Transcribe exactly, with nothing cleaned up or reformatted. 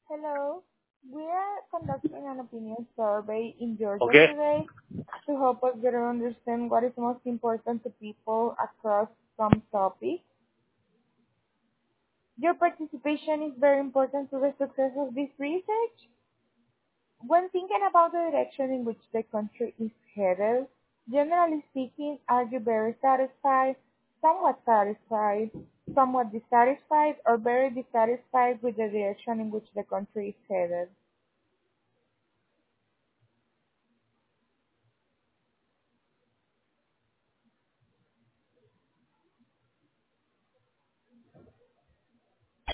Hello. We are conducting an opinion survey in Georgia Okay. today to help us better understand what is most important to people across some topics. Your participation is very important to the success of this research. When thinking about the direction in which the country is headed, generally speaking, are you very satisfied, somewhat satisfied, somewhat dissatisfied, or very dissatisfied with the direction in which the country is headed?